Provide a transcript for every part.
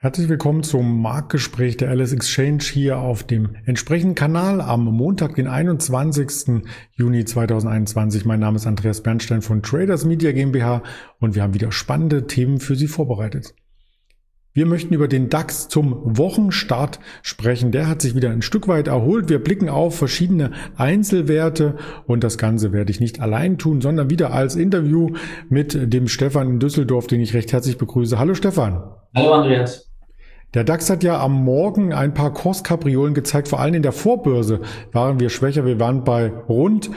Herzlich willkommen zum Marktgespräch der LS Exchange hier auf dem entsprechenden Kanal am Montag, den 21. Juni 2021. Mein Name ist Andreas Bernstein von Traders Media GmbH und wir haben wieder spannende Themen für Sie vorbereitet. Wir möchten über den DAX zum Wochenstart sprechen. Der hat sich wieder ein Stück weit erholt. Wir blicken auf verschiedene Einzelwerte und das Ganze werde ich nicht allein tun, sondern wieder als Interview mit dem Stefan in Düsseldorf, den ich recht herzlich begrüße. Hallo Stefan. Hallo Andreas. Der DAX hat ja am Morgen ein paar Kurskapriolen gezeigt, vor allem in der Vorbörse waren wir schwächer. Wir waren bei rund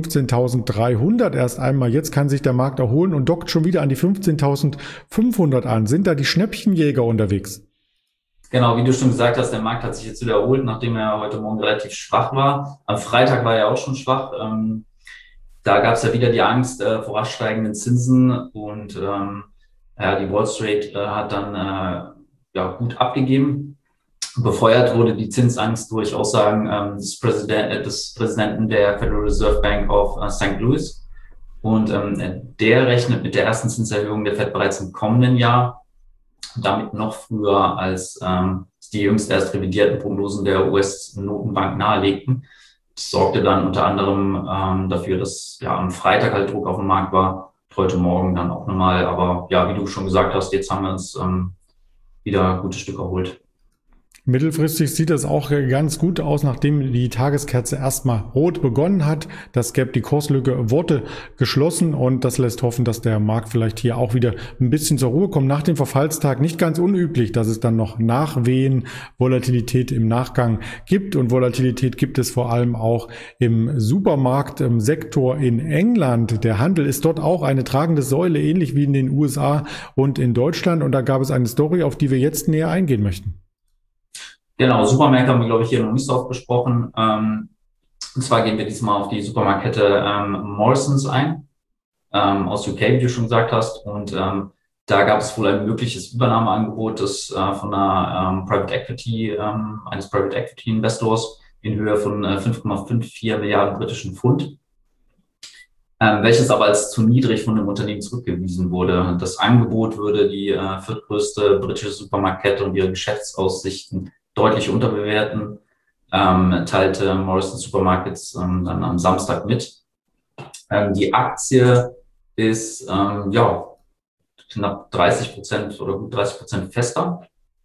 15.300 erst einmal. Jetzt kann sich der Markt erholen und dockt schon wieder an die 15.500 an. Sind da die Schnäppchenjäger unterwegs? Genau, wie du schon gesagt hast, der Markt hat sich jetzt wieder erholt, nachdem er heute Morgen relativ schwach war. Am Freitag war er auch schon schwach. Da gab es ja wieder die Angst vor rasch steigenden Zinsen und die Wall Street hat dann gut abgegeben. Befeuert wurde die Zinsangst durch Aussagen des Präsidenten der Federal Reserve Bank of St. Louis. Und der rechnet mit der ersten Zinserhöhung der Fed bereits im kommenden Jahr, damit noch früher als die jüngst erst revidierten Prognosen der US-Notenbank nahelegten. Das sorgte dann unter anderem dafür, dass am Freitag halt Druck auf dem Markt war, heute Morgen dann auch nochmal. Aber wie du schon gesagt hast, jetzt haben wir uns wieder ein gutes Stück erholt. Mittelfristig sieht das auch ganz gut aus, nachdem die Tageskerze erstmal rot begonnen hat. Das Gap, die Kurslücke wurde geschlossen und das lässt hoffen, dass der Markt vielleicht hier auch wieder ein bisschen zur Ruhe kommt. Nach dem Verfallstag nicht ganz unüblich, dass es dann noch Nachwehen, Volatilität im Nachgang gibt und Volatilität gibt es vor allem auch im Supermarktsektor in England. Der Handel ist dort auch eine tragende Säule, ähnlich wie in den USA und in Deutschland und da gab es eine Story, auf die wir jetzt näher eingehen möchten. Genau, Supermärkte haben wir, glaube ich, hier noch nicht so oft besprochen. Und zwar gehen wir diesmal auf die Supermarktkette Morrisons ein, aus UK, wie du schon gesagt hast. Und da gab es wohl ein mögliches Übernahmeangebot von eines Private Equity Investors in Höhe von 5,54 Milliarden britischen Pfund, welches aber als zu niedrig von dem Unternehmen zurückgewiesen wurde. Das Angebot würde die viertgrößte britische Supermarktkette und ihre Geschäftsaussichten deutlich unterbewerten, teilte Morrison Supermarkets dann am Samstag mit. Die Aktie ist knapp 30% oder gut 30% fester.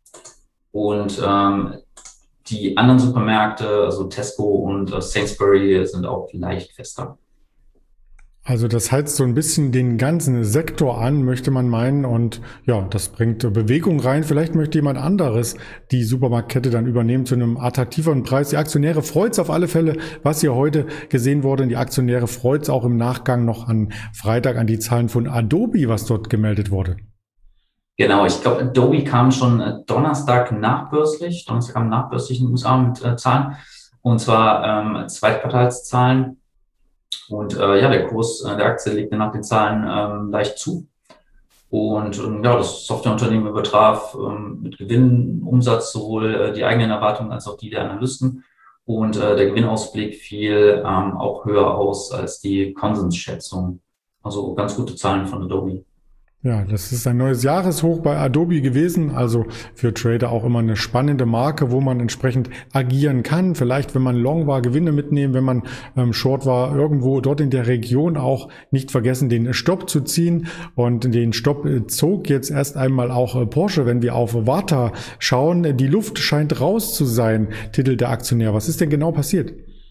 Und die anderen Supermärkte, also Tesco und Sainsbury, sind auch leicht fester. Also das heizt so ein bisschen den ganzen Sektor an, möchte man meinen. Und das bringt Bewegung rein. Vielleicht möchte jemand anderes die Supermarktkette dann übernehmen zu einem attraktiveren Preis. Die Aktionäre freut es auf alle Fälle, was hier heute gesehen wurde. Die Aktionäre freut es auch im Nachgang noch an Freitag an die Zahlen von Adobe, was dort gemeldet wurde. Genau, ich glaube, Adobe kam schon Donnerstag nachbörslich in den USA mit Zahlen. Und zwar Zweitquartalszahlen. Und der Kurs der Aktie legte nach den Zahlen leicht zu. Und das Softwareunternehmen übertraf mit Gewinn, Umsatz sowohl die eigenen Erwartungen als auch die der Analysten. Und der Gewinnausblick fiel auch höher aus als die Konsensschätzung. Also ganz gute Zahlen von Adobe. Ja, das ist ein neues Jahreshoch bei Adobe gewesen, also für Trader auch immer eine spannende Marke, wo man entsprechend agieren kann. Vielleicht, wenn man Long war, Gewinne mitnehmen, wenn man Short war, irgendwo dort in der Region auch nicht vergessen, den Stopp zu ziehen. Und den Stopp zog jetzt erst einmal auch Porsche, wenn wir auf Warta schauen. Die Luft scheint raus zu sein, titelt der Aktionär. Was ist denn genau passiert?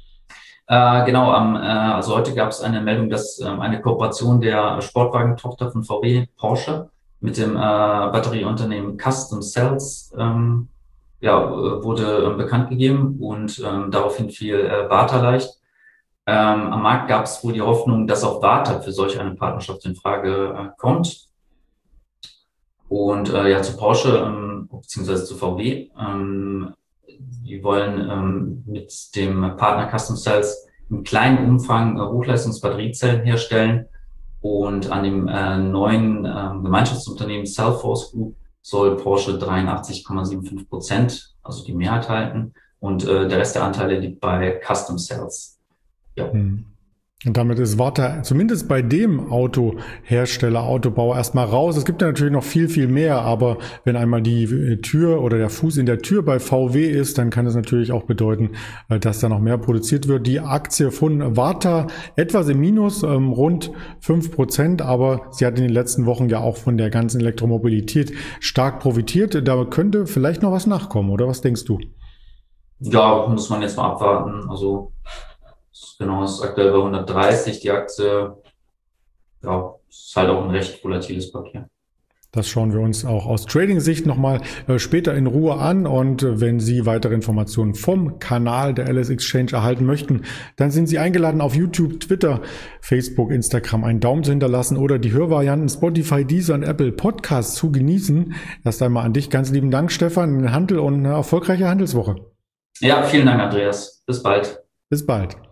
Also heute gab es eine Meldung, dass eine Kooperation der Sportwagentochter von VW, Porsche, mit dem Batterieunternehmen Custom Cells wurde bekannt gegeben und daraufhin fiel Warta leicht. Am Markt gab es wohl die Hoffnung, dass auch Warta für solch eine Partnerschaft in Frage kommt. Und zu Porsche beziehungsweise zu VW. Die wollen mit dem Partner Custom Cells im kleinen Umfang Hochleistungsbatteriezellen herstellen und an dem neuen Gemeinschaftsunternehmen Cellforce Group soll Porsche 83,75%, also die Mehrheit halten und der Rest der Anteile liegt bei Custom Cells. Ja. Und damit ist Varta zumindest bei dem Autohersteller, Autobauer erstmal raus. Es gibt ja natürlich noch viel, viel mehr, aber wenn einmal die Tür oder der Fuß in der Tür bei VW ist, dann kann es natürlich auch bedeuten, dass da noch mehr produziert wird. Die Aktie von Varta etwas im Minus, rund 5%, aber sie hat in den letzten Wochen ja auch von der ganzen Elektromobilität stark profitiert. Da könnte vielleicht noch was nachkommen, oder was denkst du? Ja, muss man jetzt mal abwarten. Also genau, es ist aktuell bei 130 die Aktie. Ja, ist halt auch ein recht volatiles Papier. Das schauen wir uns auch aus Trading-Sicht nochmal später in Ruhe an. Und wenn Sie weitere Informationen vom Kanal der LS Exchange erhalten möchten, dann sind Sie eingeladen, auf YouTube, Twitter, Facebook, Instagram einen Daumen zu hinterlassen oder die Hörvarianten Spotify, Deezer und Apple Podcasts zu genießen. Erst einmal an dich ganz lieben Dank, Stefan, in den Handel und eine erfolgreiche Handelswoche. Ja, vielen Dank, Andreas. Bis bald. Bis bald.